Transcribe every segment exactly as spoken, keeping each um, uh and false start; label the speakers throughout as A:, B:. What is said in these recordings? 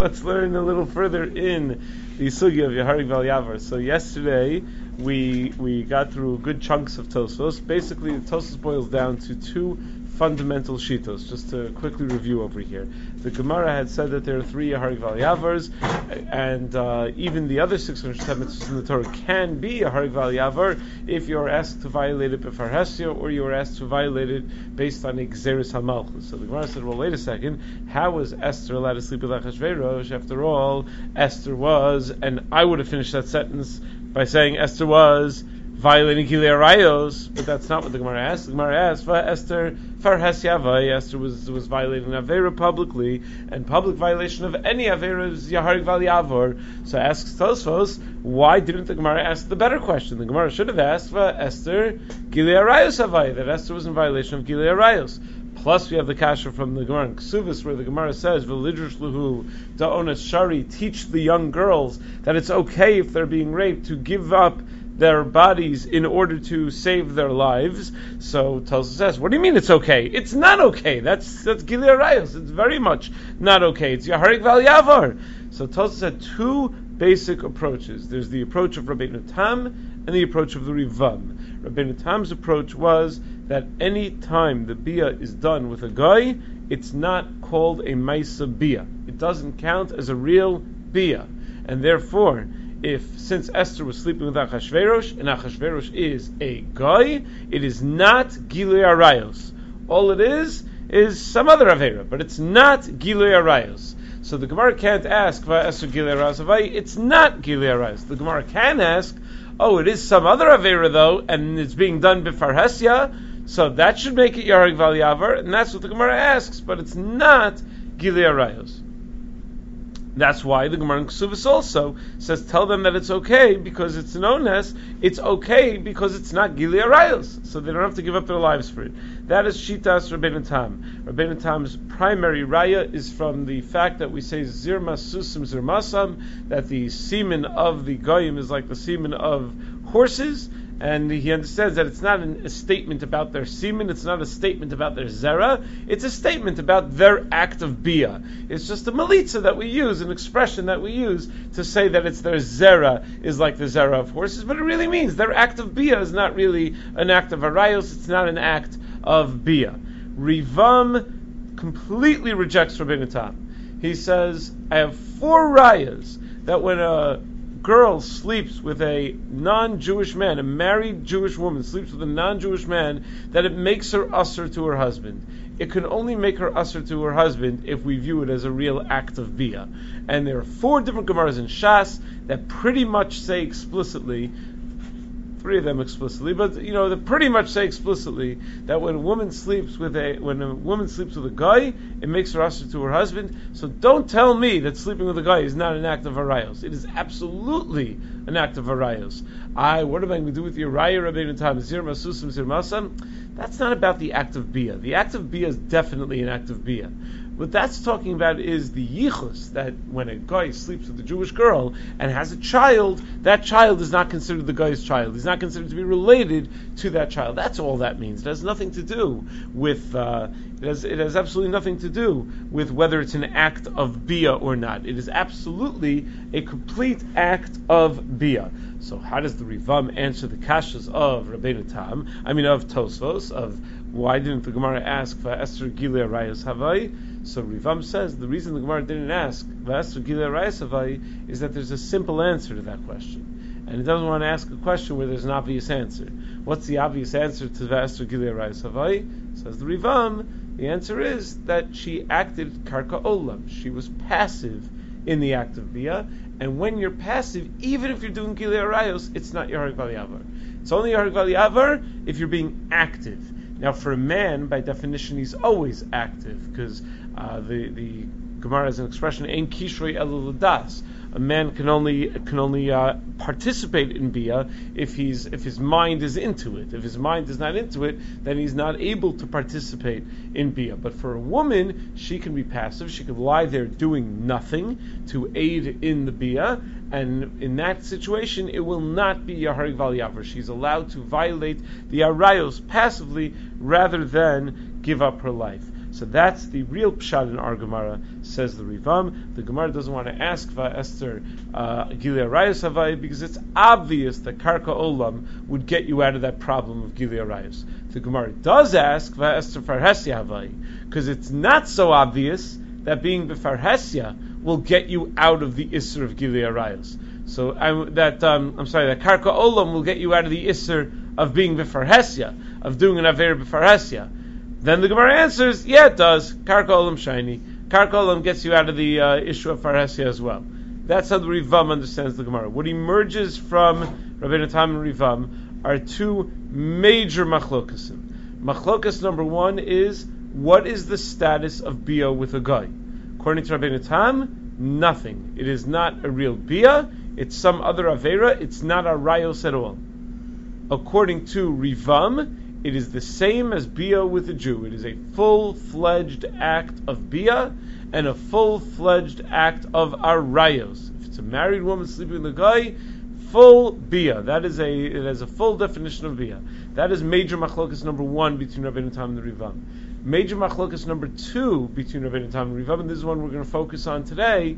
A: let's learn a little further in the sugya of Yaharig Val Yavar. So yesterday we we got through good chunks of Tosfos. Basically, the Tosfos boils down to two fundamental shitos. Just to quickly review over here, the Gemara had said that there are three Yaharig Val Yavars, and uh, even the other six hundred ten mitzvahs in the Torah can be Yaharig Val Yavar if you are asked to violate it b'far hesya, or you are asked to violate it based on a Gzeres HaMalchus. So the Gemara said, well, wait a second, how was Esther allowed to sleep with Achashverosh? After all, Esther was, and I would have finished that sentence by saying Esther was violating Gilei Arayos, but that's not what the Gemara asked. The Gemara asked, Esther far Hasyavai, Esther was was violating Avera publicly, and public violation of any Avera is Yaharig Val Yavar. So asks Tosfos, why didn't the Gemara ask the better question? The Gemara should have asked Esther Gilei Arayos Havai, that Esther was in violation of Gilei Arayos. Plus, we have the kasha from the Gemara in Ksuvas, where the Gemara says, "V'lidrush luhu da'onas shari," teach the young girls that it's okay if they're being raped to give up their bodies in order to save their lives. So Tosfos says, what do you mean it's okay? It's not okay. That's that's Gilei Arayos. It's very much not okay. It's Yaharig Val Yavar. So Tosfos had two basic approaches. There's the approach of Rabbeinu Tam and the approach of the Rivam. Rabbeinu Tam's approach was that any time the bia is done with a guy, it's not called a maisa bia. It doesn't count as a real bia, and therefore, if since Esther was sleeping with Achashverosh, and Achashverosh is a guy, it is not Gilei Arayos. All it is is some other avera, but it's not Gilei Arayos. So the Gemara can't ask, Esther Gilei Arayos, it's not Gilei Arayos. The Gemara can ask, oh, it is some other avera though, and it's being done b'far hesya, so that should make it Yaharig Val Yavar, and that's what the Gemara asks, but it's not Gilei Arayos. That's why the Gemara in Ksuvas also says, tell them that it's okay because it's an ones, it's okay because it's not Gilei Arayos, so they don't have to give up their lives for it. That is Shitas Rabbeinu Tam. Rabbeinu Tam's primary raya is from the fact that we say Zirmas Susim Zirmasam, that the semen of the Goyim is like the semen of horses, and he understands that it's not an, a statement about their semen, it's not a statement about their zera, it's a statement about their act of bia. It's just a malitza that we use, an expression that we use to say that it's their zera is like the zera of horses, but it really means their act of bia is not really an act of arayos, it's not an act of bia. Rivam completely rejects Rabbeinu Tam. He says, I have four rayas that when a girl sleeps with a non-Jewish man, a married Jewish woman sleeps with a non-Jewish man, that it makes her usher to her husband. It can only make her usher to her husband if we view it as a real act of bia. And there are four different Gemaras in Shas that pretty much say explicitly, three of them explicitly, but you know, they pretty much say explicitly that when a woman sleeps with a when a woman sleeps with a guy, it makes her usher to her husband. So don't tell me that sleeping with a guy is not an act of arayos. It is absolutely an act of arayos. I what am I going to do with your raya Rabbeinu Tam? Zir masusim zir masam? That's not about the act of bia. The act of bia is definitely an act of bia. What that's talking about is the yichus, that when a guy sleeps with a Jewish girl and has a child, that child is not considered the guy's child. He's not considered to be related to that child. That's all that means. It has nothing to do with, uh, it has, it has absolutely nothing to do with whether it's an act of bia or not. It is absolutely a complete act of bia. So how does the Rivam answer the kashas of Rabbeinu Tam? I mean of Tosfos, of why didn't the Gemara ask for Esther Gilei Arayos Havai? So Rivam says the reason the Gemara didn't ask for Esther Gilei Arayos Havai is that there's a simple answer to that question. And it doesn't want to ask a question where there's an obvious answer. What's the obvious answer to Esther Gilei Arayos Havai? Says the Rivam, the answer is that she acted karka olam. She was passive in the act of bia, and when you're passive, even if you're doing Gilei Arayos, it's not Yaharig Val Yavar. It's only Yaharig Val Yavar if you're being active. Now, for a man, by definition, he's always active, because uh, the the Gemara has an expression, "Ein kishrei elo l'das." A man can only can only uh, participate in bia if he's if his mind is into it. If his mind is not into it, then he's not able to participate in bia. But for a woman, she can be passive. She can lie there doing nothing to aid in the bia, and in that situation, it will not be Yaharig Val Yavar. She's allowed to violate the arayos passively rather than give up her life. So that's the real pshat in our Gemara, says the Rivam. The Gemara doesn't want to ask Va'ester uh, Gilead Arayos Havai because it's obvious that Karka Olam would get you out of that problem of Gilead Arayos. The Gemara does ask Va'ester Farhesya Havai because it's not so obvious that being B'Farhesya will get you out of the Isser of Gilead Arayos. So I, that um, I'm sorry, that Karka Olam will get you out of the Isser of being B'Farhesya, of doing an Aver B'Farhesya. Then the Gemara answers, yeah, it does. Karka Olam shiny. Karka Olam gets you out of the uh, issue of Farhesya as well. That's how the Rivam understands the Gemara. What emerges from Rabbeinu Tam and Rivam are two major machlokasim. Machlokas number one is, what is the status of Bia with a guy? According to Rabbeinu Tam, nothing. It is not a real Bia. It's some other Avera. It's not a Rayos at all. According to Rivam, it is the same as Bia with a Jew. It is a full-fledged act of Bia and a full-fledged act of Arayos. If it's a married woman sleeping with a guy, full Bia. That is a it has a full definition of Bia. That is major machlokas number one between Rabbeinu Tam and the Rivam. Major machlokas number two between Rabbeinu Tam and Rivam, and this is one we're going to focus on today,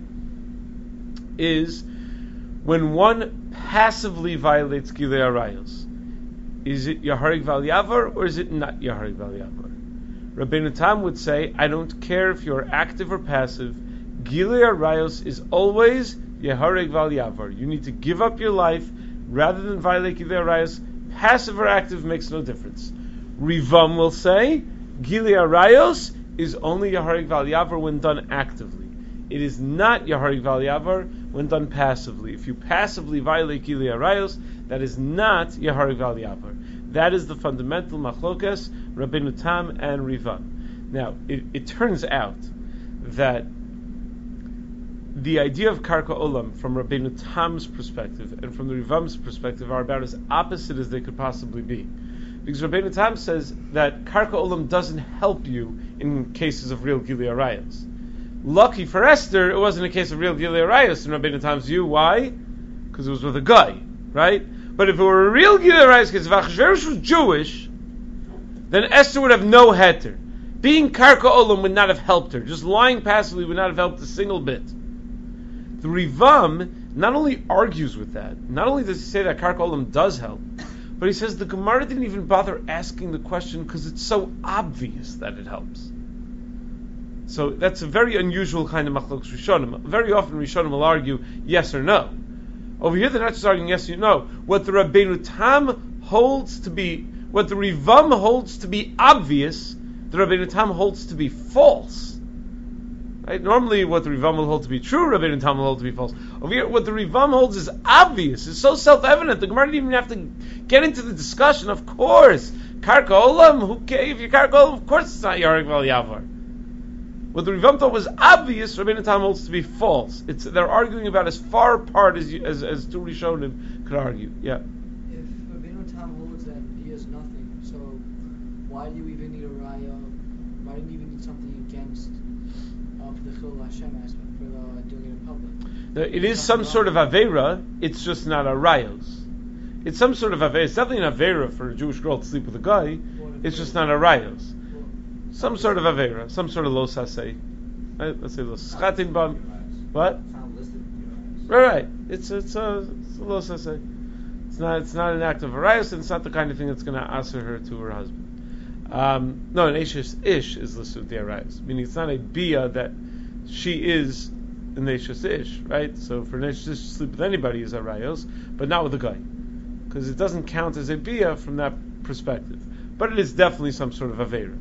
A: is when one passively violates Gilead Arayos. Is it Yaharig Val Yavar or is it not Yaharig Val Yavar? Rabbeinu Tam would say, I don't care if you're active or passive, Gilead Arayos is always Yaharig Val Yavar. You need to give up your life rather than violate Gilead Arayos. Passive or active makes no difference. Rivam will say, Gilead Arayos is only Yaharig Val Yavar when done actively. It is not Yaharig Val Yavar when done passively. If you passively violate Gilead Arayos, that is not Yaharig Val Yavar. That is the fundamental machlokas, Rabbeinu Tam and Rivam. Now, it, it turns out that the idea of Karka Olam from Rabbeinu Tam's perspective and from the Rivam's perspective are about as opposite as they could possibly be. Because Rabbeinu Tam says that Karka Olam doesn't help you in cases of real Gilead Arayos. Lucky for Esther, it wasn't a case of real Gilead Arayos in Rabbeinu Tam's view. Why? Because it was with a guy, right? But if it were a real Gilead Arayos, because if Achashverosh was Jewish, then Esther would have no heter. Being Karka Olam would not have helped her. Just lying passively would not have helped a single bit. The Rivam not only argues with that, not only does he say that Karka Olam does help, but he says the Gemara didn't even bother asking the question because it's so obvious that it helps. So that's a very unusual kind of machlokes Rishonim. Very often Rishonim will argue yes or no. Over here they're not just arguing yes or no. What the Rabbeinu Tam holds to be, what the Rivam holds to be obvious, the Rabbeinu Tam holds to be false. Right? Normally what the Rivam will hold to be true, Rabbeinu Tam will hold to be false. Over here what the Rivam holds is obvious. It's so self-evident. The Gemara didn't even have to get into the discussion. Of course, Karka Olam, who cares if you're Karka Olam, of course it's not Yaharig Val Yavar. What the Rivam thought was obvious, Rabbeinu Tam holds to be false. It's they're arguing about as far apart as you, as as two Rishonim could argue. Yeah.
B: If Rabbeinu Tam holds that he has nothing, so why do you even need a raya? Why do you even need something against of the Chil Hashem aspect for the, doing it in public?
A: It is some sort of avera. It's just not a rayos. It's some sort of avera. It's definitely an avera for a Jewish girl to sleep with a guy. It's just not a rayos. Some sort of avera, some sort of lo saseh. Right? Let's say lo schatin bam. What? Right, right. It's it's a, it's a lo saseh. It's not it's not an act of arayos, and it's not the kind of thing that's going to answer her to her husband. Um, no, an ish ish is listed the arayos, meaning it's not a bia that she is an ish ish, right? So for an ish ish to sleep with anybody is arayos, but not with a guy, because it doesn't count as a bia from that perspective. But it is definitely some sort of avera.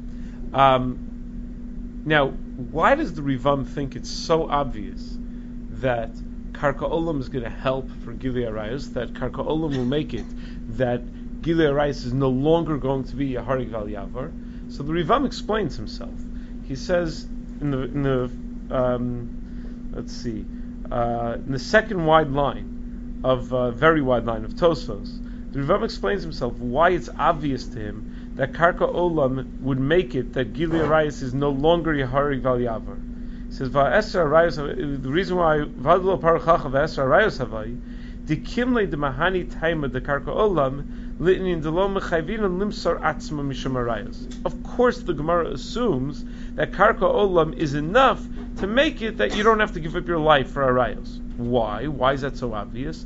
A: Um, now, why does the Rivam think it's so obvious that Karka Olam is going to help for Gilead Arayos, that Karka Olam will make it, that Gilead Arayos is no longer going to be Yaharig Val Yavar? So the Rivam explains himself. He says in the in the um, let's see uh, in the second wide line of uh, very wide line of Tosfos, the Rivam explains himself why it's obvious to him that Karka Olam would make it that Gilead Arayos is no longer Yaharig Val Yavar. He says, Va'esra Arayos, the reason why Vadlo Parachacha Va'esra Arayos Havai, the Kimle de Mahani Taima de Karka Olam, Of course, the Gemara assumes that karka olam is enough to make it that you don't have to give up your life for arayos. Why? Why is that so obvious?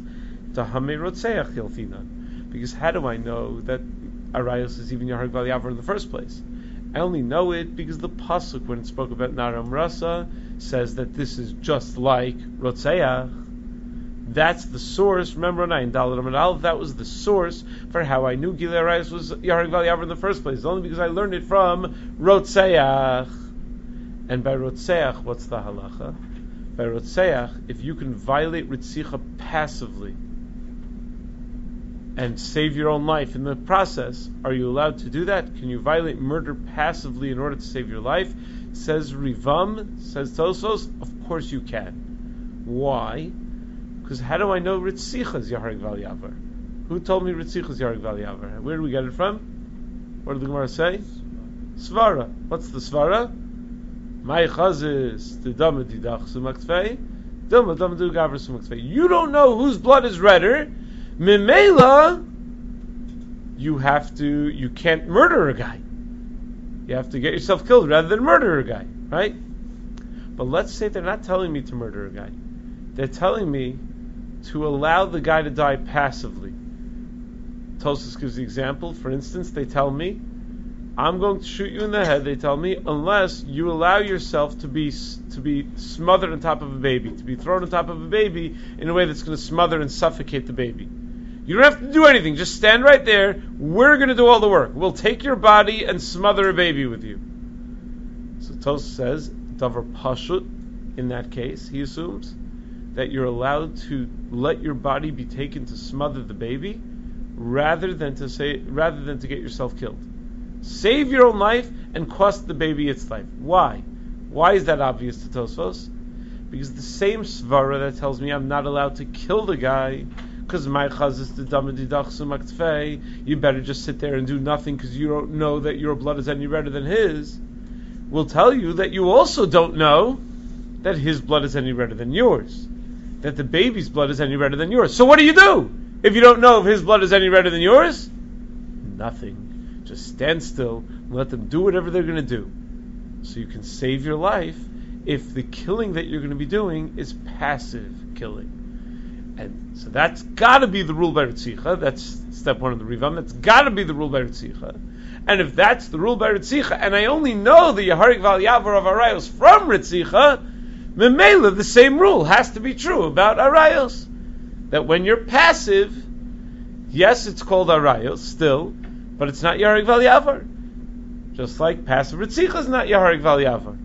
A: Because how do I know that arayos is even Yahareg Val Yavar in the first place? I only know it because the pasuk, when it spoke about Naram Rasa, says that this is just like Rotzeach. That's the source. Remember, in Dalet Amud Aleph, that was the source for how I knew Gilei Arayos was Yahareg Val Yavar in the first place. Only because I learned it from Rotzeach. And by Rotzeach, what's the halacha? By Rotzeach, if you can violate Ritzicha passively and save your own life in the process, are you allowed to do that? Can you violate murder passively in order to save your life? Says Rivam, says Tosfos, of course you can. Why? Because how do I know Ritzicha is Yahareg Val Yavar? Who told me Ritzicha is Yahareg Val Yavar? Where do we get it from? What did the Gemara say? Svara. What's the Svara? My chazis, the dama didach sumaktfei, dama dama du gavra sumaktfei. You don't know whose blood is redder. Mimela, you have to, you can't murder a guy. You have to get yourself killed rather than murder a guy, right? But let's say they're not telling me to murder a guy. They're telling me to allow the guy to die passively. Tosfos gives the example. For instance, they tell me, I'm going to shoot you in the head, they tell me, unless you allow yourself to be to be smothered on top of a baby, to be thrown on top of a baby in a way that's going to smother and suffocate the baby. You don't have to do anything, just stand right there, we're going to do all the work. We'll take your body and smother a baby with you. So Tosfos says, Davar Pashut, in that case, he assumes, that you're allowed to let your body be taken to smother the baby, rather than to say, rather than to get yourself killed. Save your own life and cost the baby its life. Why? Why is that obvious to Tosfos? Because the same svara that tells me I'm not allowed to kill the guy, because my chazis the damadidach sumaktfei, you better just sit there and do nothing because you don't know that your blood is any redder than his, will tell you that you also don't know that his blood is any redder than yours, that the baby's blood is any redder than yours. So what do you do if you don't know if his blood is any redder than yours? Nothing. Just stand still and let them do whatever they're going to do. So you can save your life if the killing that you're going to be doing is passive killing. And so that's got to be the rule by Ritzicha. That's step one of the Rivam. That's got to be the rule by Ritzicha. And if that's the rule by Ritzicha, and I only know the Yahareg Val Yavar of Arayos from Ritzicha, Memela, the same rule has to be true about Arayos. That when you're passive, yes, it's called Arayos still, but it's not Yahareg Val Yavar. Just like passive Ritzicha is not Yahareg Val Yavar.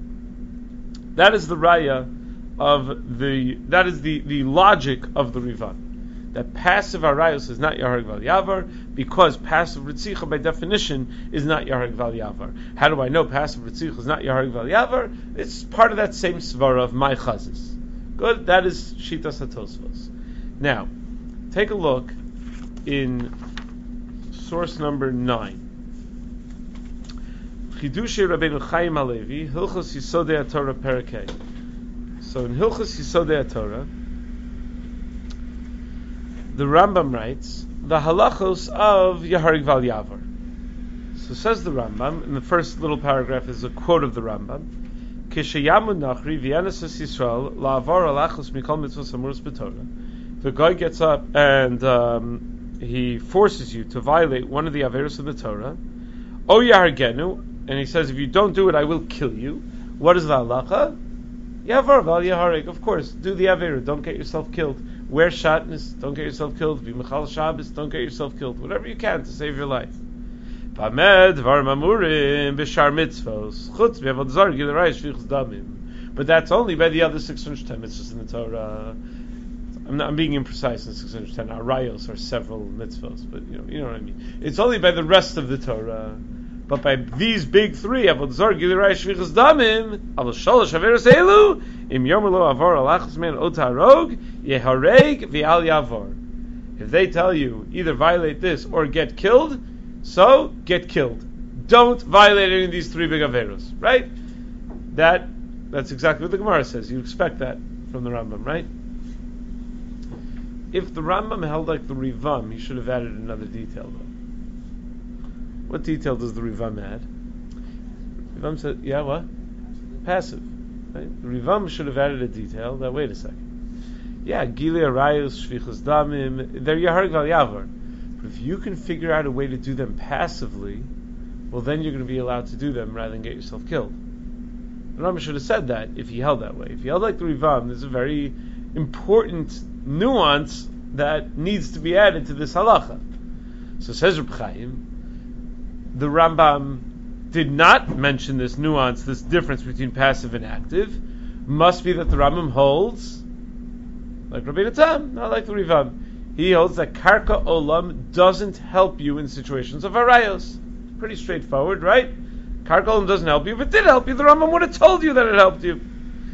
A: That is the raya of the, that is the, the logic of the Rivan. That passive Arayos is not Yahareg Val Yavar, because passive Ritzicha by definition is not Yahareg Val Yavar. How do I know passive Ritzicha is not Yahareg Val Yavar? It's part of that same svara of my chazis. Good, that is Shitas HaTosfos. Now, take a look in source number nine. Chidushei Rabbeinu Chaim Halevi, Hilchos Yisodei HaTorah Perek. So in Hilchos Yisodei HaTorah, the Rambam writes the halachos of Yahareg Val Yavar. So says the Rambam, in the first little paragraph is a quote of the Rambam. Kishayamu Nachri V'yanesus Yisrael La'avar Alachos Mikol Mitzvos Amuros B'Torah. The guy gets up and um, he forces you to violate one of the Averos of the Torah. O Yahargenu, and he says, if you don't do it, I will kill you. What is the halacha? Yavar Val Yahareg. Of course, do the Avera. Don't get yourself killed. Wear shatnez. Don't get yourself killed. Be Mechal Shabbos. Don't get yourself killed. Whatever you can to save your life. But that's only by the other six hundred ten mitzvahs in the Torah. I'm, not, I'm being imprecise in six hundred ten. Arayos are several mitzvahs, but you know, you know what I mean. It's only by the rest of the Torah. But by these big three, Avodah Zarah, Gilui Arayos, Shvichas Damim, Al Shalosh Averos Elu, Im Yomer Lo Avar Alachos Men Ot Harog, Yehareg V'Al Yavar. If they tell you either violate this or get killed, so get killed. Don't violate any of these three big Averos, right? That that's exactly what the Gemara says. You expect that from the Rambam, right? if the Rambam held like the Rivam, he should have added another detail though. What detail does the Rivam add? Rivam said, yeah, what? Passive. Right? The Rivam should have added a detail that, wait a second. Yeah, Gili Arayos, Shvichus Damim, they're Yaharg Val Yavar. But if you can figure out a way to do them passively, well then you're going to be allowed to do them rather than get yourself killed. The Rambam should have said that if he held that way. If he held like the Rivam, there's a very important nuance that needs to be added to this halacha. So says Reb Chaim, the Rambam did not mention this nuance, this difference between passive and active. Must be that the Rambam holds like Rabbeinu Tam, not like the Rivam. He holds that Karka Olam doesn't help you in situations of arayos. Pretty straightforward, right? Karka Olam doesn't help you, but did help you. The Rambam would have told you that it helped you.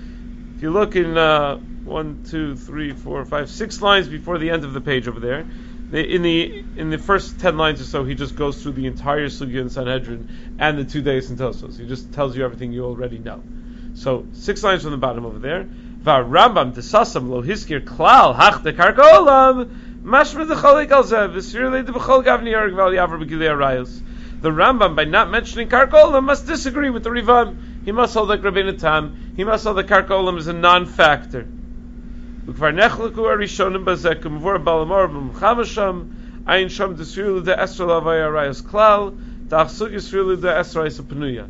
A: If you look in uh, one, two, three, four, five, six lines before the end of the page over there, in the in the first ten lines or so, he just goes through the entire Sugya in Sanhedrin and the two days in Tosfos. He just tells you everything you already know. So six lines from the bottom over there. Va Rambam desasam lo hiskir klal hach de Karka Olam mashma de cholik al zev v'sirle de b'chol gavni yarg val yavar b'gilei arayos. The Rambam, by not mentioning Karka Olam, must disagree with the Rivam. He must hold like Rabbeinu Tam. He must hold that Karka Olam is a non-factor. Ukvar nechleku arishonim bazek umvor balamor b'mchamasham ayin sham desrilu de esra lavay arayos klal da'achsug yisrilu de esra isapanuya.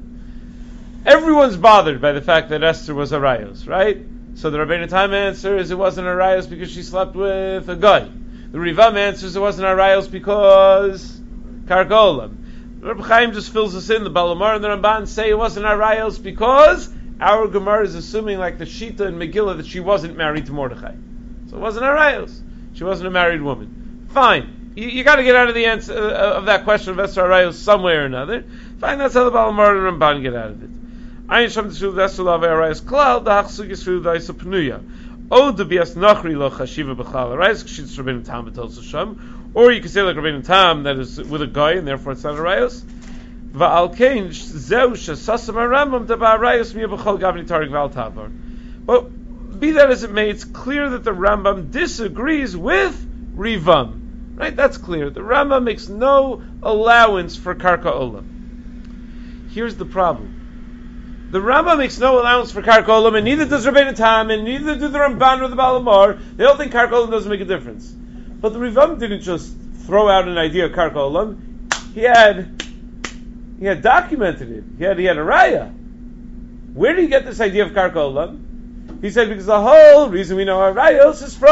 A: Everyone's bothered by the fact that Esther was arayos, right? So the Rabbeinu Tam answer is it wasn't arayos because she slept with a guy. The Rivam answers it wasn't arayos because Karka Olam. Reb Chaim just fills us in. The Balamar and the Ramban say it wasn't arayos because our Gemara is assuming, like the Shita and Megillah, that she wasn't married to Mordechai. So it wasn't arayos. She wasn't a married woman. Fine. You, you got to get out of the answer uh, of that question of Esther arayos some way or another. Fine. That's how the Balamar and the Ramban get out of it. Ayin sham t'shul d'Esther lav arayos klal da'achsug yisru da'isa pnuya. O debias nachri lo chashiva b'chlal arayos k'shitz Rabbeinu Tam b'tol sham. Or you could say like Rabbeinu Tam that is with a guy and therefore it's not arayos. Va'al kein zeu shesasam haRambam deba arayos miya b'chol gavni tarig v'al tavar. But be that as it may, it's clear that the Rambam disagrees with Rivam. Right? That's clear. The Rambam makes no allowance for Karka Olam. Here's the problem. The Rambam makes no allowance for Karka Olam, and neither does Rabbeinu Tam, and neither do the Ramban or the Balamar. They all think Karka Olam doesn't make a difference. But the Rivam didn't just throw out an idea of Karka Olam. He had, he had documented it. He had, he had a raya. Where did he get this idea of Karka Olam? He said because the whole reason we know our rayos is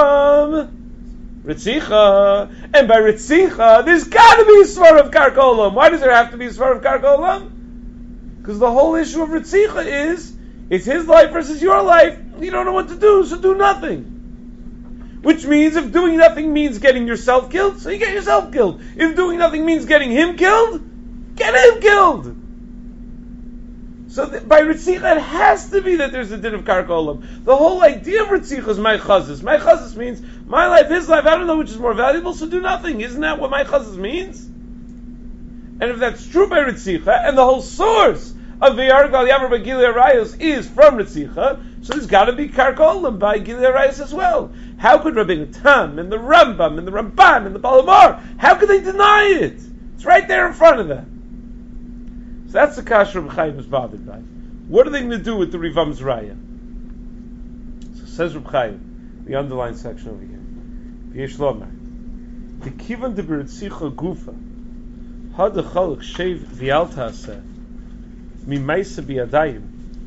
A: from Ritzicha, and by Ritzicha, there's got to be a svar of Karka Olam. Why does there have to be a svar of Karka Olam? Because the whole issue of Ritzicha is it's his life versus your life. You don't know what to do, so do nothing. Which means if doing nothing means getting yourself killed, so you get yourself killed. If doing nothing means getting him killed, get him killed. So th- by Ritzicha, it has to be that there's a din of Karka Olam. The whole idea of Ritzicha is my chazis. My chazis means my life, his life, I don't know which is more valuable, so do nothing. Isn't that what my chazis means? And if that's true by Ritzicha, and the whole source of the Yargal Yavar by Gilei Arayos is from Ritzicha, so there's got to be Karka Olam by Gilei Arayos as well. How could Rabbeinu Tam and the Rambam and the Ramban and the Balamar, how could they deny it? It's right there in front of them. So that's the kasha Reb Chaim is bothered by. What are they going to do with the Rivam's Raya? So says Reb Chaim, the underlined section over here. V'yesh lomar. The kivan de b'ritzicha gufa had the chaluk shev v'yalta aseh mimaisa b'yadayim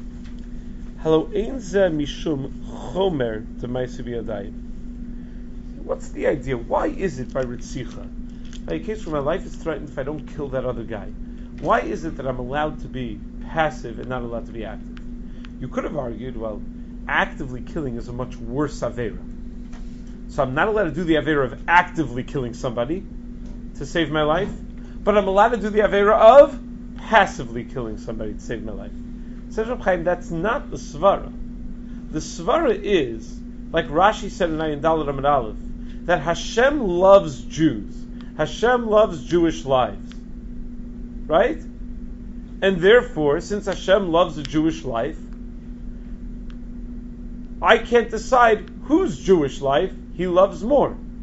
A: halo ein zeh mishum chomer de maisa b'yadayim. What's the idea? Why is it by Ritzicha? In case where my life is threatened if I don't kill that other guy. Why is it that I'm allowed to be passive and not allowed to be active? You could have argued, well, actively killing is a much worse avera. So I'm not allowed to do the avera of actively killing somebody to save my life, but I'm allowed to do the avera of passively killing somebody to save my life. Says Reb Chaim, that's not the svara. The svara is, like Rashi said in Ayin Daled Amud Aleph, that Hashem loves Jews. Hashem loves Jewish lives. Right? And therefore, since Hashem loves a Jewish life, I can't decide whose Jewish life He loves more.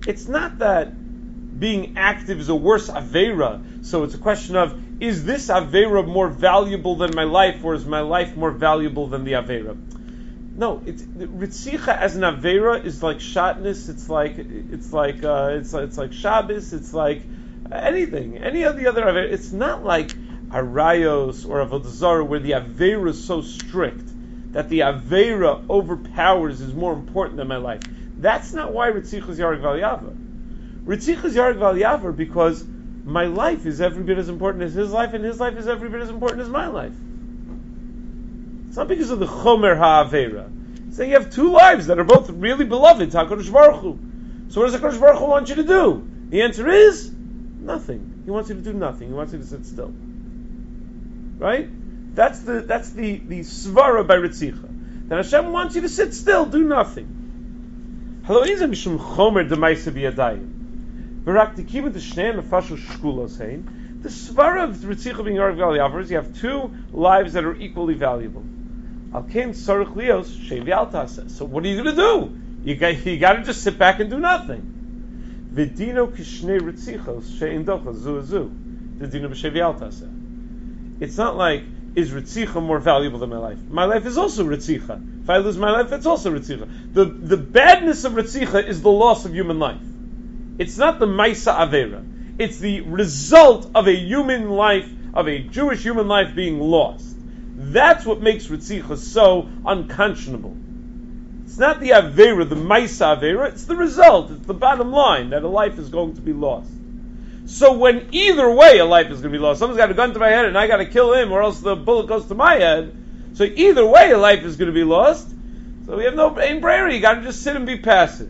A: It's not that being active is a worse Aveira, so it's a question of, is this Aveira more valuable than my life, or is my life more valuable than the Aveira? No, it's Ritzicha as an Aveira is like Shatnez, it's like it's like uh, it's like it's like Shabbos, it's like anything, any of the other Aveira. It's not like Arayos or Avodah Zarah where the Aveira is so strict that the Aveira overpowers is more important than my life. That's not why Ritzicha is Yarek Val Yavar. Ritzicha is Yarek Val Yavar because my life is every bit as important as his life, and his life is every bit as important as my life. It's not because of the Chomer HaAveira. It's that you have two lives that are both really beloved, HaKadosh Baruch Hu. So what does HaKadosh Baruch Hu want you to do? The answer is nothing. He wants you to do nothing. He wants you to sit still. Right? That's the that's the, the svara by Ritzicha. That Hashem wants you to sit still, do nothing. Halo izah mishum chomer demaisa biyadayim. V'rak tikibah d'shnei nefashos shkulos hein. The svara of Ritzicha being Yarek Val Yavar is you have two lives that are equally valuable. Al kein tzarich lios shevi al taseh. So what are you going to do? You got you got to just sit back and do nothing. V'dino kishnei Ritzichos she'in docha zu zu. The dino b'shevi al taseh. It's not like, is Ritzicha more valuable than my life? My life is also Ritzicha. If I lose my life, it's also Ritzicha. The the badness of Ritzicha is the loss of human life. It's not the Maisa Avera. It's the result of a human life, of a Jewish human life being lost. That's what makes Ritzicha so unconscionable. It's not the Avera, the Maisa Avera, it's the result, it's the bottom line, that a life is going to be lost. So when either way a life is going to be lost, someone's got a gun to my head and I got to kill him or else the bullet goes to my head, so either way a life is going to be lost, so we have no ain brayer, you got to just sit and be passive.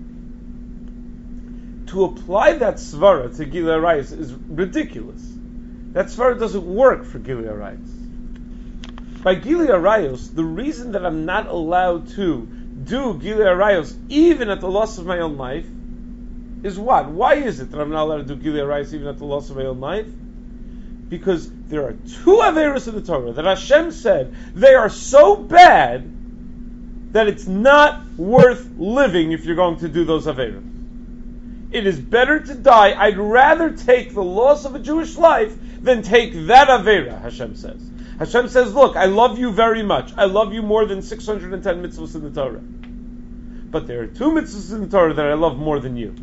A: To apply that svara to Gilui Arayos is ridiculous. That svara doesn't work for Gilui Arayos. By Gilui Arayos, the reason that I'm not allowed to do Gilui Arayos even at the loss of my own life is what? Why is it that I'm not allowed to do Gilui Arayos even at the loss of my own life? Because there are two Averos in the Torah that Hashem said they are so bad that it's not worth living if you're going to do those Averos. It is better to die. I'd rather take the loss of a Jewish life than take that Avera, Hashem says. Hashem says, look, I love you very much. I love you more than six hundred ten mitzvahs in the Torah. But there are two mitzvahs in the Torah that I love more than you.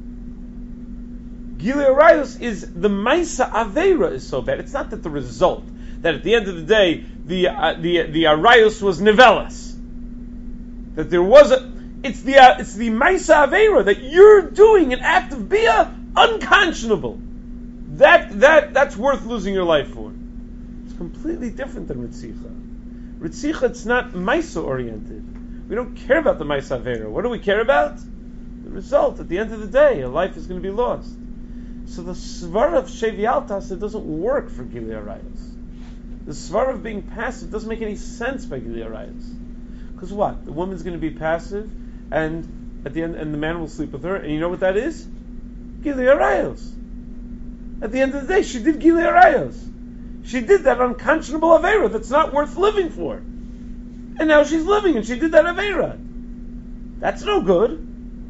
A: Gilui Arayos is the Maisa Avera is so bad. It's not that the result, that at the end of the day, the uh, the the Arayos was Nivelas. That there was a, it's the uh, it's the Maisa Avera that you're doing an act of Bia unconscionable. That that that's worth losing your life for. It's completely different than Ritzicha. Ritzicha, it's not Maisa oriented. We don't care about the Maisa Avera. What do we care about? The result. At the end of the day, a life is going to be lost. So the svara of Shevi al Taseh doesn't work for Gilui Arayos. The svara of being passive doesn't make any sense by Gilui Arayos. Because what? The woman's going to be passive, and at the end, and the man will sleep with her, and you know what that is? Gilui Arayos. At the end of the day, she did Gilui Arayos. She did that unconscionable Avera that's not worth living for. And now she's living, and she did that Avera. That's no good.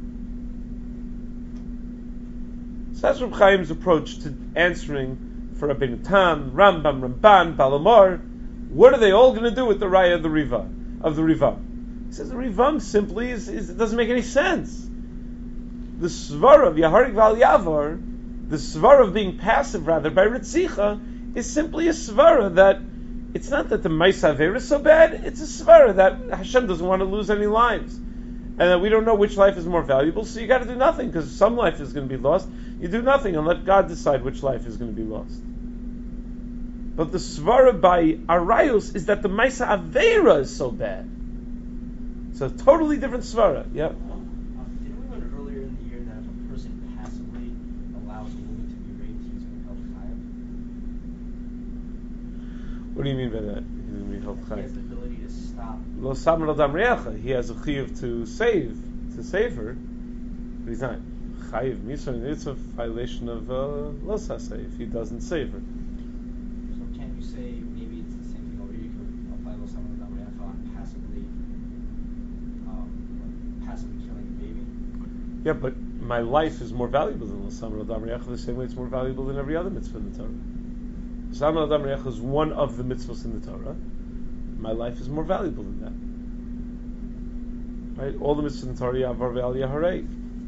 A: So that's Reb Chaim's approach to answering for Rabbeinu Tam, Rambam, Ramban, Balamar. What are they all going to do with the Raya of the Riva, of the Rivam? He says the Rivam simply is, is it doesn't make any sense. The Svar of Yaharik Val Yavar, the Svar of being passive rather by Ritzicha, is simply a Svara that it's not that the Maisa Avera is so bad, it's a Svara that Hashem doesn't want to lose any lives. And that we don't know which life is more valuable, so you got to do nothing, because some life is going to be lost. You do nothing and let God decide which life is going to be lost. But the svara by Arayos is that the Maisa Avera is so bad. It's a totally different svara. Yeah.
C: Um, didn't we learn earlier in the year that if a person passively allows a woman to be raped, he's going to help chayav?
A: What do you mean by that? He's going to be held
C: He has
A: chayav.
C: the ability to stop.
A: Lo samar al dam reacha. He has a chiyuv to save, to save her, but he's not chayiv misra. It's a violation of uh, lo saseh if he doesn't save her.
C: So can you say maybe it's the same thing over here? You could apply lo samar al dam reacha on passively, um, like passively killing a baby?
A: Yeah, but my life is more valuable than L'samar Adam Re'echa, the same way it's more valuable than every other mitzvah in the Torah. L'samar Adam Re'echa is one of the mitzvahs in the Torah. My life is more valuable than that. Right? All the mitzvahs in the Torah, Yavar Ve'al Yaharei.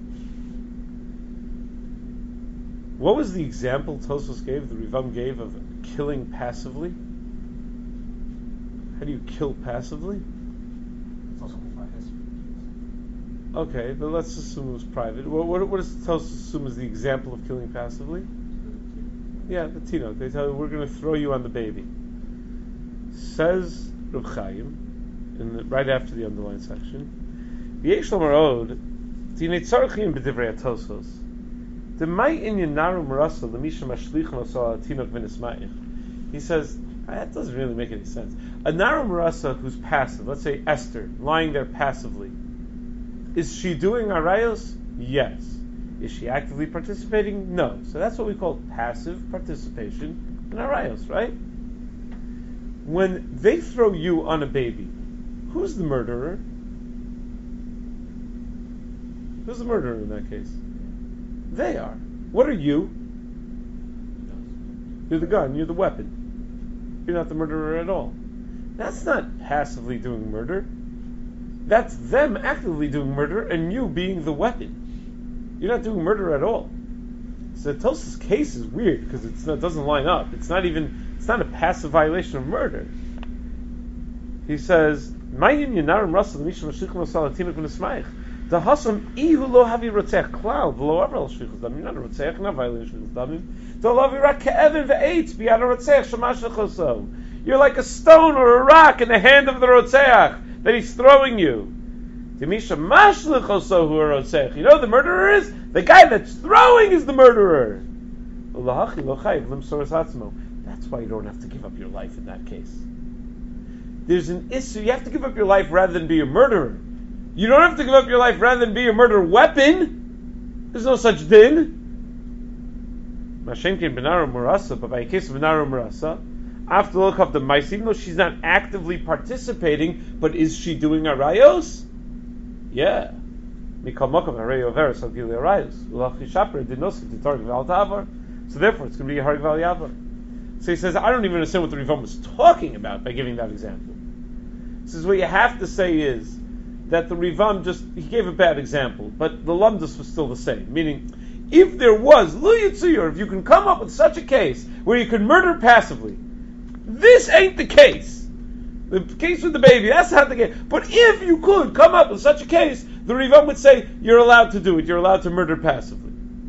A: What was the example Tosfos gave, the Rivam gave, of killing passively? How do you kill passively?
C: It's also called history.
A: Okay, but let's assume it was private. What, what, what does Tosfos assume is the example of killing passively? Yeah, the Tino. They tell you, we're going to throw you on the baby. Says Reb Chaim, in the, right after the underlined section, V'yesh l'marod, Tinei tzarchim b'divrei Tosfos. The may inyan naru marasa l'misha mashlichim asal tinok v'nisma'ich. He says, that doesn't really make any sense. A naru marasa who's passive, let's say Esther, lying there passively, is she doing arayos? Yes. Is she actively participating? No. So that's what we call passive participation in arayos, right? When they throw you on a baby, who's the murderer? Who's the murderer in that case? They are. What are you? You're the gun, you're the weapon. You're not the murderer at all. That's not passively doing murder. That's them actively doing murder and you being the weapon. You're not doing murder at all. So Tosfos' case is weird because it's not, it doesn't line up. It's not even, it's not a passive violation of murder. He says, "Ma'yin yinarim rasal mishum mashlichim asal tinuk v'nisma'ich." The hasam ihu lo havi rotzech klal v'lo avar shlichus damim. You're not a rotzech, not violating shlichus damim. Do lo havi rak ke'evin ve'etz b'yad a rotzech shamash lechoso. You're like a stone or a rock in the hand of the rotzech that he's throwing you. Demisha mash lechoso hu a rotzech. You know who the murderer is? The guy that's throwing is the murderer. That's why you don't have to give up your life in that case. There's an issue. You have to give up your life rather than be a murderer. You don't have to give up your life rather than be a murder weapon. There's no such din. Mashenkin benaru murasa, but by a case of benaru murasa, after the look of the mice, even though she's not actively participating, but is she doing arayos? Yeah. So therefore, it's going to be a harg val yavar. So he says, I don't even understand what the Rivam was talking about by giving that example. He says, what you have to say is that the Rivam just, he gave a bad example, but the Lamdus was still the same. Meaning, if there was, Lu Yitzuyur, if you can come up with such a case where you can murder passively, this ain't the case. The case with the baby, that's not the case. But if you could come up with such a case, the Rivam would say, you're allowed to do it, you're allowed to murder passively.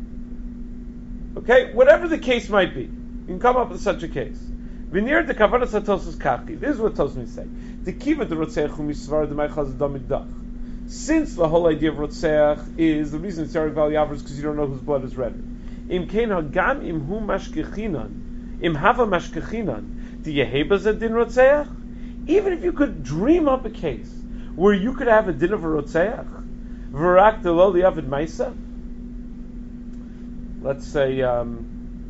A: Okay? Whatever the case might be, you can come up with such a case. V'nir de kavanas ha-Tosfos kachi. This is what Tosfos is saying. The kiva de rotzeach hu misvar de meichaz damidach. Since the whole idea of rotzeach is, the reason it's Yarek Val Yavar is because you don't know whose blood is redder. Im kein hagam im hu mashkechinan, im hava mashkechinan, di yeheba zed din rotzeach? Even if you could dream up a case where you could have a din of a rotzeach, v'rak de lo liyavid maisa, let's say, um,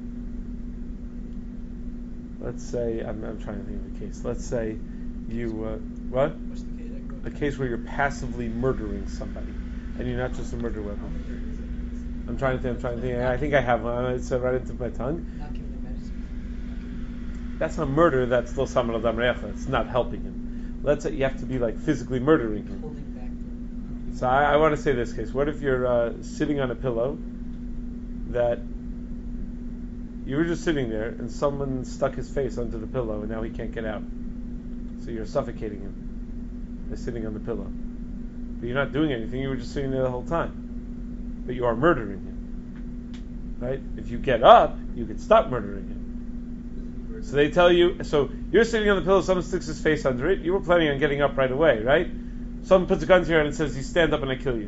A: let's say, I'm, I'm trying to think of a case. Let's say you, uh, what?
B: What's the case?
A: A case where you're passively murdering somebody, and you're not just a murder weapon. I'm trying to think, I'm trying to think, I think I have one, it's uh, right into my tongue.
B: Not giving the medicine.
A: That's not murder, that's still Samar Adam Re'echa, it's not helping him. Let's say you have to be like physically murdering him.
B: Holding back the...
A: So I, I want to say this case. What if you're uh, sitting on a pillow that you were just sitting there and someone stuck his face under the pillow and now he can't get out. So you're suffocating him by sitting on the pillow. But you're not doing anything, you were just sitting there the whole time. But you are murdering him. Right? If you get up, you could stop murdering him. So they tell you, so you're sitting on the pillow, someone sticks his face under it, you were planning on getting up right away, right? Someone puts a gun to your head and says, you stand up and I kill you.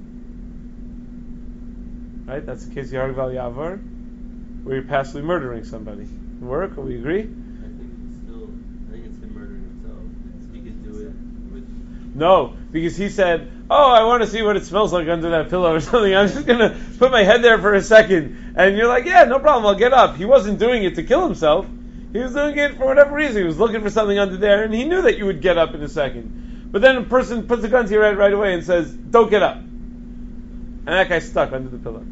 A: Right? That's the case of Yarek Val Yavar, where you're passively murdering somebody. Work? Are we agree?
D: I think it's still, I think it's him murdering himself. He could do it with...
A: No, because he said, oh, I want to see what it smells like under that pillow or something. I'm just going to put my head there for a second. And you're like, yeah, no problem, I'll get up. He wasn't doing it to kill himself. He was doing it for whatever reason. He was looking for something under there, and he knew that you would get up in a second. But then a person puts a gun to your head right away and says, don't get up. and that guy's stuck under the pillow.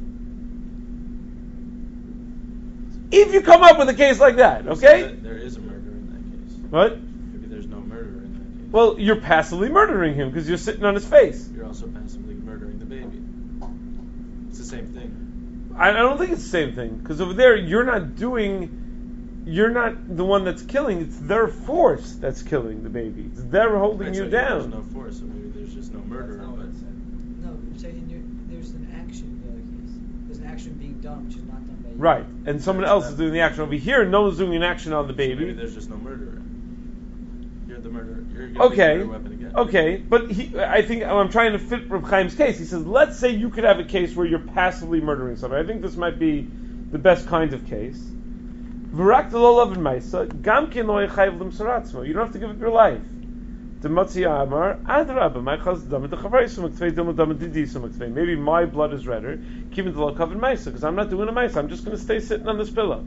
A: If you come up with a case like that, okay?
E: So that there is a murder in that case.
A: What?
E: Maybe there's no murder in that case.
A: Well, you're passively murdering him because you're sitting on his face.
E: You're also passively murdering the baby. It's the same thing.
A: I, I don't think it's the same thing because over there you're not doing, you're not the one that's killing. It's their force that's killing the baby. It's they're holding
E: Right,
A: you
E: so
A: down.
E: There's no force, so maybe there's just no murder.
D: That's not what
E: But
D: it said.
B: No, I'm saying you're, there's an action in the other case. There's an action being done, which is not done by you.
A: Right, and someone else is doing the action over here. No one's doing an action on the
E: so maybe
A: baby.
E: there's just no murderer. You're the murderer. You're getting
A: Okay,
E: the murder weapon again.
A: okay, but he, I think I'm trying to fit Reb Chaim's case. He says, let's say you could have a case where you're passively murdering somebody. I think this might be the best kind of case. You don't have to give up your life. Maybe my blood is redder, because I'm not doing a mice. I'm just going to stay sitting on this pillow.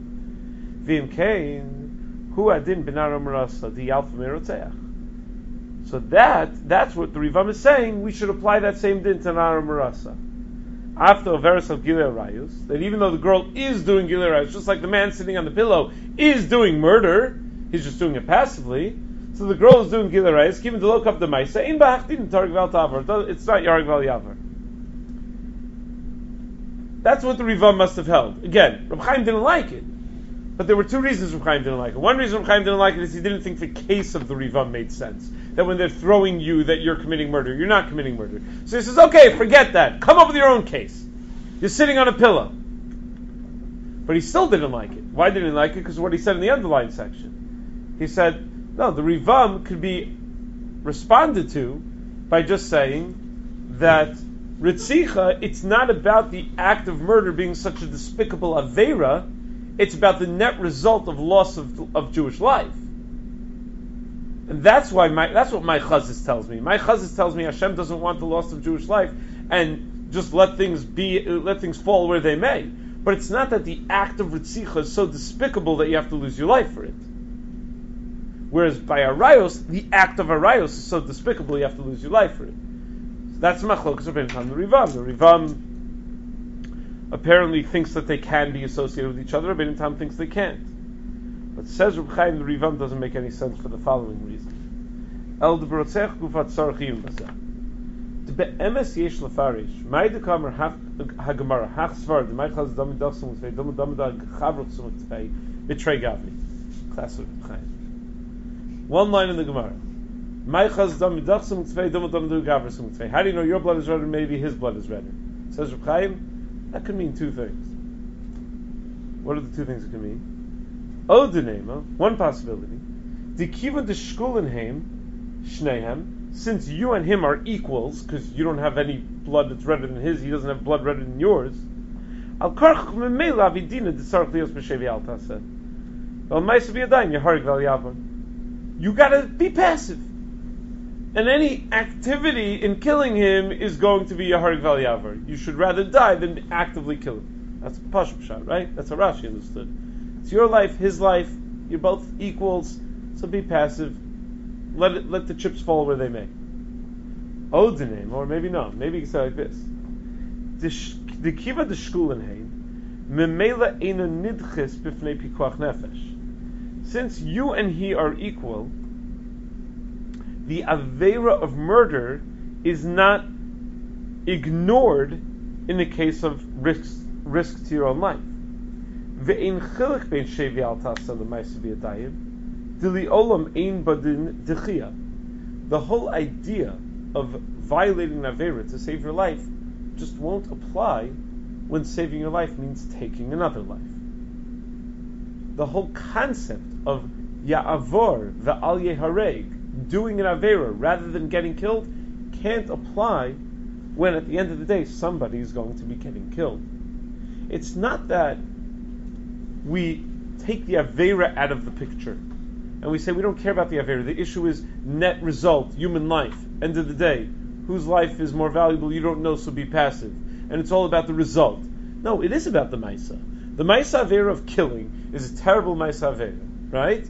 A: So that that's what the Rivam is saying. We should apply that same din to Nara Marasa. After a verse of Gilei Arayos, that even though the girl is doing Gilei Arayos, just like the man sitting on the pillow is doing murder, he's just doing it passively. So the girl is doing Gilei Arayos, keeping the look up the Maisa. In Ba'achdin Targ Val Tavar. It's not Yarg Val Yavar. That's what the Rivam must have held. Again, Reb Chaim didn't like it. But there were two reasons Reb Chaim didn't like it. One reason Reb Chaim didn't like it is he didn't think the case of the Rivam made sense. That when they're throwing you, that you're committing murder. You're not committing murder. So he says, okay, forget that. Come up with your own case. You're sitting on a pillow. But he still didn't like it. Why didn't he like it? Because of what he said in the underlying section. He said, no, the Rivam could be responded to by just saying that Ritzicha, it's not about the act of murder being such a despicable Aveira. It's about the net result of loss of, of Jewish life. And that's why my, that's what my chazis tells me. My chazis tells me Hashem doesn't want the loss of Jewish life and just let things be, let things fall where they may. But it's not that the act of Ritzicha is so despicable that you have to lose your life for it. Whereas by Arayos, the act of Arayos is so despicable you have to lose your life for it. So that's Machlokas Rabbeinu Tam the Rivam. The Rivam apparently thinks that they can be associated with each other. Rabbeinu Tam thinks they can't. But says Reb Chaim, the Rivam doesn't make any sense for the following reason. El debrotzeach gufat sarchim bazeh. The be'emes yesh lefarish. Mai dekamer hagemara hach svar the mai chaz dam dachsum tzvei dam dam da chavruch sum tzvei bitrei gavni. Class of Reb Chaim. One line in the Gemara. Mai chaz dam dachsum tzvei dam dam da gavruch sum tzvei. How do you know your blood is redder? Maybe his blood is redder. Says Reb Chaim, that could mean two things. What are the two things it could mean? Odenema, one possibility. The kivan de shkulenheim, shnehem, since you and him are equals, because you don't have any blood that's redder than his, he doesn't have blood redder than yours. Al karch memela vidina desarch lios b'shevi al taseh. Well, ma'asav yadayim yeharig val yavar. You gotta be passive, and any activity in killing him is going to be yeharig val yavar. You should rather die than actively kill him. That's Pashup Shah, right? That's how Rashi understood. It's your life, his life. You're both equals, so be passive. Let it, let the chips fall where they may. Odenim, or maybe not. Maybe you can say like this: the kiva de shkulenheim memela ena nidches b'fnei pikuach nefesh. Since you and he are equal, the aveira of murder is not ignored in the case of risk risk to your own life. Ve'ein chilik bein shevi al tasa l'maisa b'yadayim dili olam ein badin dechia. The whole idea of violating an avera to save your life just won't apply when saving your life means taking another life. The whole concept of ya'avor ve'al yehareg, doing an avera rather than getting killed, can't apply when at the end of the day somebody is going to be getting killed. It's not that we take the Aveira out of the picture and we say we don't care about the Aveira. The issue is net result, human life. End of the day, whose life is more valuable, you don't know, so be passive. And it's all about the result. No, it is about the Maisa. The Maisa Aveira of killing is a terrible Maisa Aveira, right?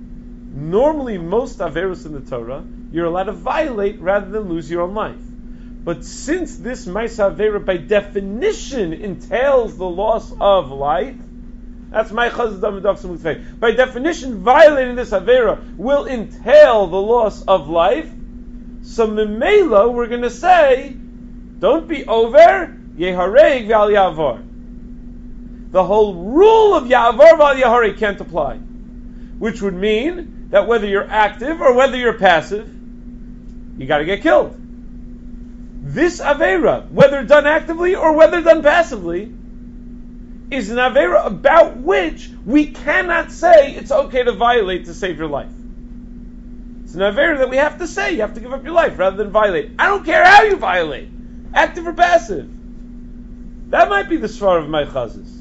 A: Normally, most Averos in the Torah, you're allowed to violate rather than lose your own life. But since this Ma'aseh Avera by definition entails the loss of life, that's my Chazal Dam Daf Samud Fei. By definition, violating this Avera will entail the loss of life. So Memela, we're going to say, don't be over, Yehareg V'al Yavor. The whole rule of Yavor V'al Yahareg can't apply. Which would mean that whether you're active or whether you're passive, you got to get killed. This Avera, whether done actively or whether done passively, is an Avera about which we cannot say it's okay to violate to save your life. It's an Avera that we have to say, you have to give up your life rather than violate. I don't care how you violate, active or passive. That might be the Svar of my Chazis.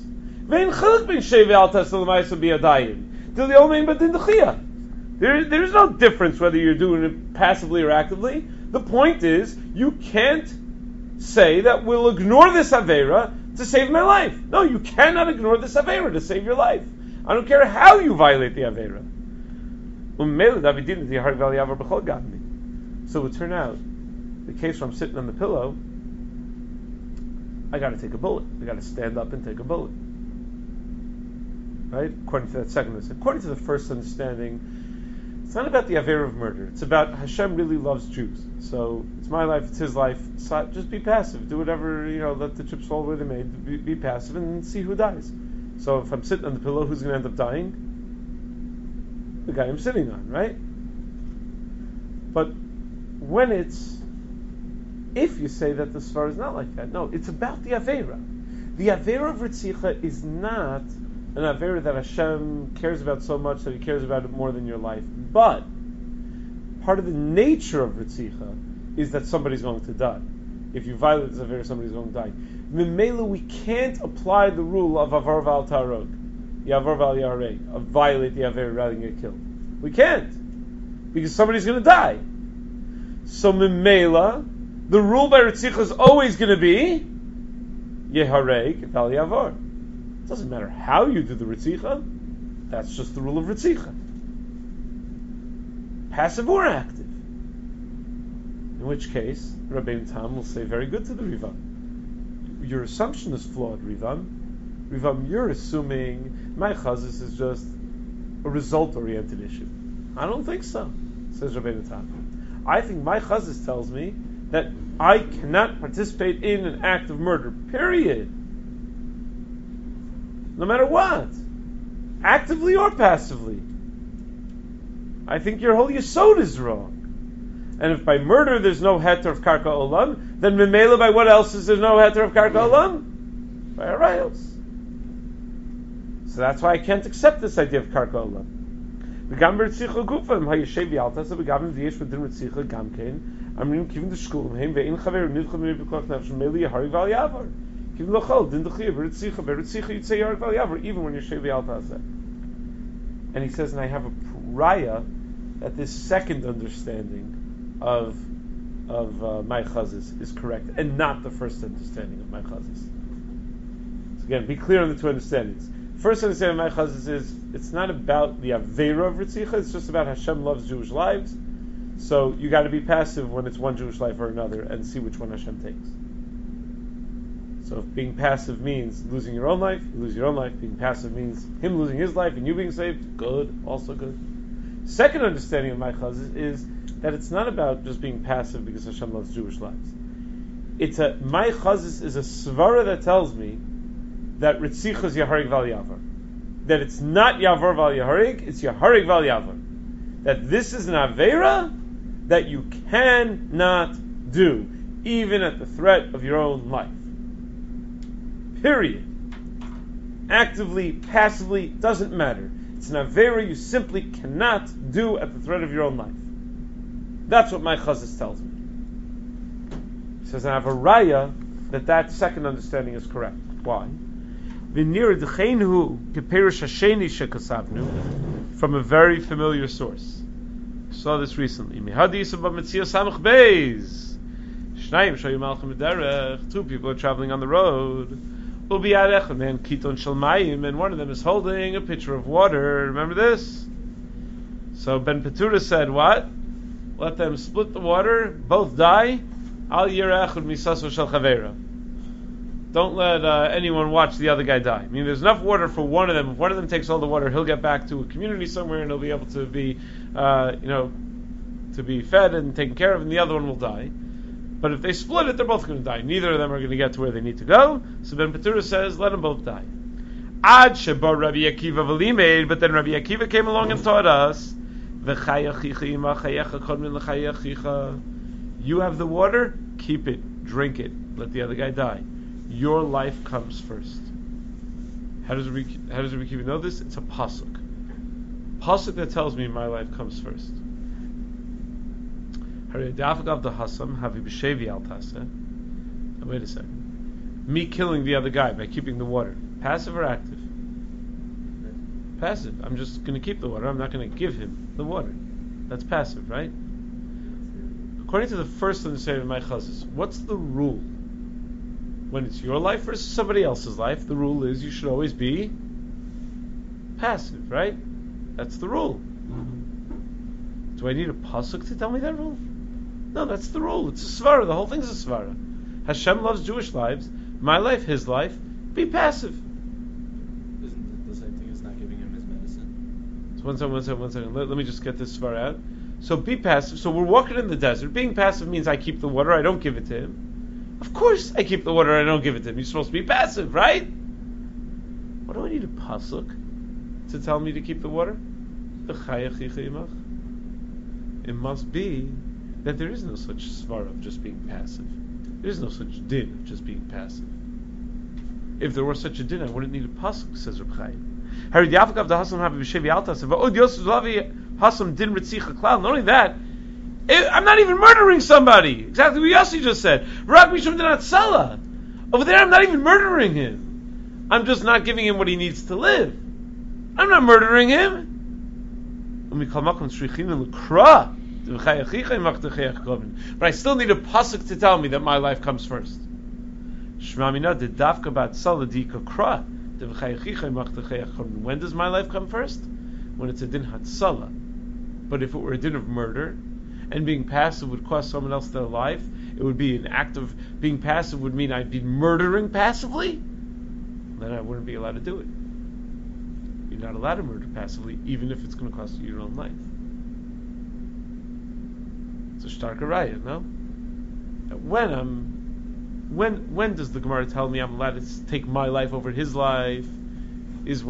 A: There, there's no difference whether you're doing it passively or actively. The point is, you can't say that we'll ignore this Avera to save my life. No, you cannot ignore this Avera to save your life. I don't care how you violate the Avera. So it would turn out, the case where I'm sitting on the pillow, I got to take a bullet. I got to stand up and take a bullet. Right? According to that second understanding. According to the first understanding, it's not about the Avera of murder. It's about Hashem really loves Jews. So it's my life, it's his life. So just be passive. Do whatever, you know, let the chips fall where they may. Be, be passive and see who dies. So if I'm sitting on the pillow, who's going to end up dying? The guy I'm sitting on, right? But when it's, if you say that the Svar is not like that, no, it's about the Avera. The Avera of Ritzicha is not an Avera that Hashem cares about so much that he cares about it more than your life. But part of the nature of Ritzicha is that somebody's going to die. If you violate this Avera, somebody's going to die. Memela, we can't apply the rule of Avar Val Tarog, Yavar Val Yareg, of violate the Avera rather than get killed. We can't. Because somebody's going to die. So Memela, the rule by Ritzicha is always going to be Yehareg Val Yavar. It doesn't matter how you do the Ritzicha. That's just the rule of Ritzicha. Passive or active. In which case, Rabbeinu Tam will say very good to the Rivam. Your assumption is flawed, Rivam. Rivam, you're assuming my chazis is just a result-oriented issue. I don't think so, says Rabbeinu Tam. I think my chazis tells me that I cannot participate in an act of murder, period. No matter what. Actively or passively. I think your whole yesod is wrong. And if by murder there's no heter of karka olam, then memela by what else is there no heter of karka olam? By arayos. So that's why I can't accept this idea of karka olam. V'gam b'ritzicha gufam hayeshev yalta so v'gam v'yesh v'din ritzicha gam kein amrim kivin d'shkulim heim ve'in chaver nidcha m'nei b'koch nefesh meli yahari v'al yavar kivin l'chol din d'chiyah b'ritzicha b'ritzicha yitzei yahari v'al yavar even when yeshev yalta aseh. And he says, and I have a raya that this second understanding of of uh, my chazis is correct, and not the first understanding of my chazis. So again, be clear on the two understandings. First understanding of my chazis is it's not about the avera of Ritzicha, it's just about Hashem loves Jewish lives. So you got to be passive when it's one Jewish life or another, and see which one Hashem takes. So if being passive means losing your own life, you lose your own life. Being passive means him losing his life and you being saved, good, also good. Second understanding of my chazis is that it's not about just being passive because Hashem loves Jewish lives. It's a, my chazis is a svara that tells me that Ritzicha is Yaharig Val Yavar. That it's not Yavar Val Yaharig, it's Yaharig Val Yavar. That this is an Avera that you cannot do, even at the threat of your own life. Period. Actively, passively, doesn't matter. It's an Avera you simply cannot do at the threat of your own life. That's what my chazis tells me. He says, I have a raya that that second understanding is correct. Why? From a very familiar source. I saw this recently. Two people are traveling on the road. And one of them is holding a pitcher of water. Remember this? So Ben Petura said, what? Let them split the water, both die, Al yireh echad misaso shel chaveira. Don't let uh, anyone watch the other guy die. I mean, there's enough water for one of them. If one of them takes all the water, he'll get back to a community somewhere and he'll be able to be, uh, you know, to be fed and taken care of, and the other one will die. But if they split it, they're both going to die. Neither of them are going to get to where they need to go. So Ben Petura says, let them both die. Ad shebar Rabbi Akiva v'limeid, but then Rabbi Akiva came along and taught us, you have the water, keep it, drink it, let the other guy die. Your life comes first. How does Rabbi, how does Rabbi Akiva know this? It's a pasuk. Pasuk that tells me my life comes first. Wait a second. Me killing the other guy by keeping the water. Passive or active? Passive. I'm just going to keep the water. I'm not going to give him the water. That's passive, right? According to the first understanding of my chazis, what's the rule? When it's your life versus somebody else's life, the rule is you should always be passive, right? That's the rule. Do I need a pasuk to tell me that rule? No, that's the rule. It's a svara. The whole thing's a svara. Hashem loves Jewish lives. My life, his life. Be passive.
E: Isn't it the same thing as not giving him his medicine?
A: So one second, one second, one second. Let, let me just get this svara out. So be passive. So we're walking in the desert. Being passive means I keep the water. I don't give it to him. Of course I keep the water. I don't give it to him. You're supposed to be passive, right? What do I need a pasuk to tell me to keep the water? It must be that there is no such svara of just being passive. There is no such din of just being passive. If there were such a din, I wouldn't need a pasuk, says Reb Chaim. Not only that, I'm not even murdering somebody. Exactly what Yossi just said. Over there, I'm not even murdering him. I'm just not giving him what he needs to live. I'm not murdering him. But I still need a pasuk to tell me that my life comes first. When does my life come first? When it's a din hatzala. But if it were a din of murder, and being passive would cost someone else their life, it would be an act of being passive would mean I'd be murdering passively, then I wouldn't be allowed to do it. You're not allowed to murder passively, even if it's going to cost you your own life. It's a starker raya, no? When I'm, when when does the Gemara tell me I'm allowed to take my life over his life? Is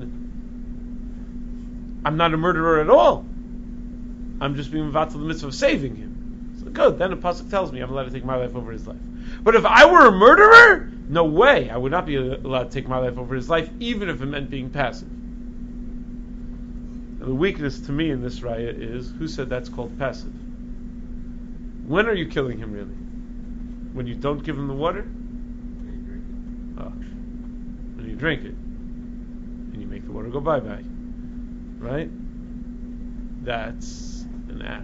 A: when I'm not a murderer at all. I'm just being vatal the mitzvah of saving him. So good. Then the pasuk tells me I'm allowed to take my life over his life. But if I were a murderer, no way. I would not be allowed to take my life over his life, even if it meant being passive. And the weakness to me in this raya is, who said that's called passive? When are you killing him really? When you don't give him the water? Oh. When you drink it. And you make the water go bye-bye. Right? That's an act.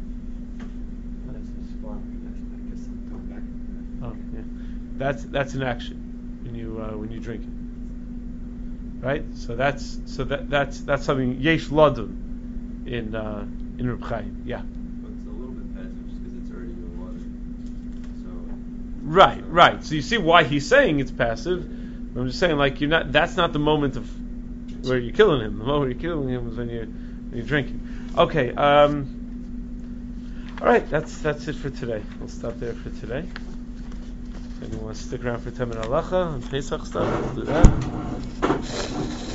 A: Oh, yeah. That's that's an action when you uh, when you drink it. Right? So that's so that that's that's something yesh ladun in uh, in Reb Chaim. Yeah.
D: But it's a little bit passive just because it's already in the water. So.
A: Right, right. So you see why he's saying it's passive. I'm just saying, like, you're not. That's not the moment of where you're killing him. The moment you're killing him is when you're when you're drinking. Okay. Um, all right. That's that's it for today. We'll stop there for today. If anyone wants to stick around for ten minute halacha and Pesach stuff, we'll do that.